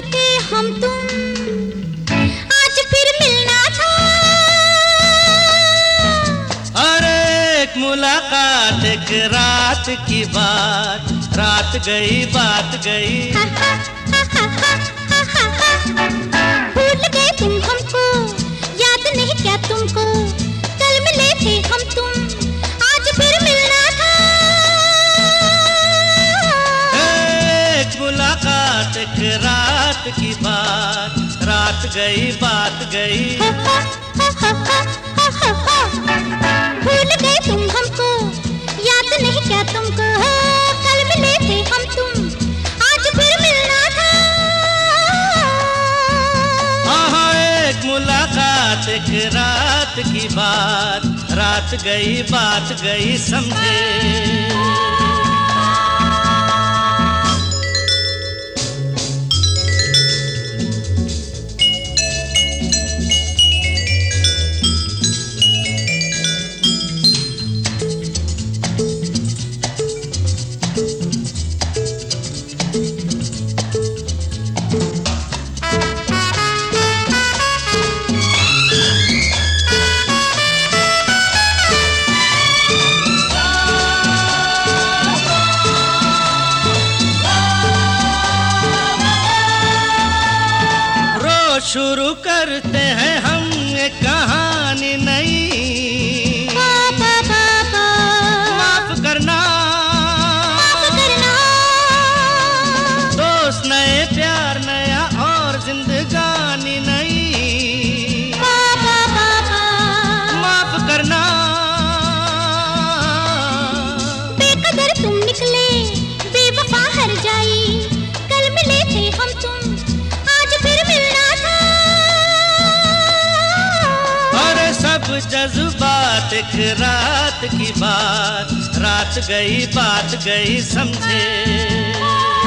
थे हम तुम, आज फिर मिलना था। अरे एक मुलाकात, एक रात की बात, रात गई बात गई। भूल गए तुम हमको, याद नहीं क्या तुमको, कल मिले थे हम तुम, आज फिर मिलना था। एक मुलाकात, एक रात की बात, रात गई बात गई। भूल गए तुम हमको, याद नहीं क्या तुमको, कल मिले थे हम तुम, आज फिर मिलना था। आहा एक मुलाकात, एक रात की बात, रात गई बात गई समझे। शुरू करते हैं हम एक कहानी नई। माफ करना, दोस्त नए, प्यार नया और जिंदगानी नई। माफ करना, बेकदर तुम निकले, बेवफा हर जाई, कल मिले थे हम तुम, आज फिर मिलना था। सब जज्बात, एक रात की बात, रात गई बात गई समझे।